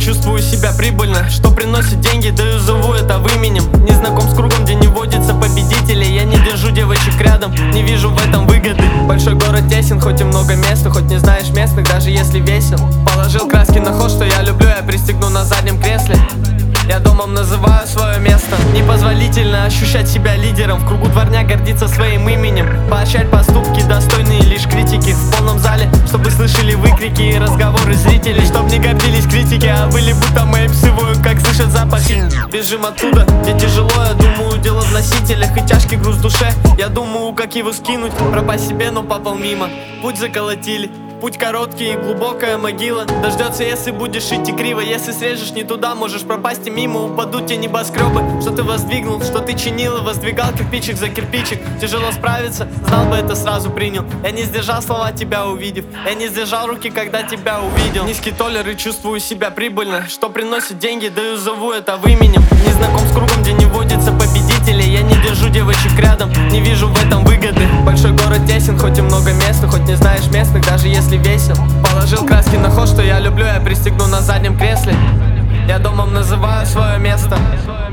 чувствую себя прибыльно. Что приносит деньги, даю, зову это в именем. Не знаком с кругом, где не водится победителей. Я не держу девочек рядом, не вижу в этом выгоды. Большой город тесен, хоть и много места, хоть не знаешь местных, даже если весел. Положил краски на ход, что я люблю, я пристегну на заднем кресле. Я домом называю свое место. Непозволительно ощущать себя лидером. В кругу дворня гордиться своим именем. Поощрять поступки, достойные лишь критики. В полном зале, чтобы слышали выкрики и разговоры зрителей. Чтоб не гордились критики, а были будто мои псы воют, как слышат запахи. Бежим оттуда, где тяжело, я думаю, дело в носителях и тяжкий груз в душе. Я думаю, как его скинуть, пропасть себе, но попал мимо. Путь заколотили. Путь короткий и глубокая могила. Дождется, если будешь идти криво. Если срежешь не туда, можешь пропасть и мимо. Упадут те небоскребы, что ты воздвигнул, что ты чинил и воздвигал кирпичик за кирпичик. Тяжело справиться, знал бы, это сразу принял. Я не сдержал слова, тебя увидев. Я не сдержал руки, когда тебя увидел. Низкий толлер и чувствую себя прибыльно. Что приносит деньги, даю, зову это в именем. Не знаком с кругом, где не водится победителей. Я не держу девочек рядом, не вижу в этом выгоды. Большой город тесен, хоть и много места, хоть не знаешь местных, даже если весел. Положил краски на ход, что я люблю, я пристегну на заднем кресле. Я домом называю свое место.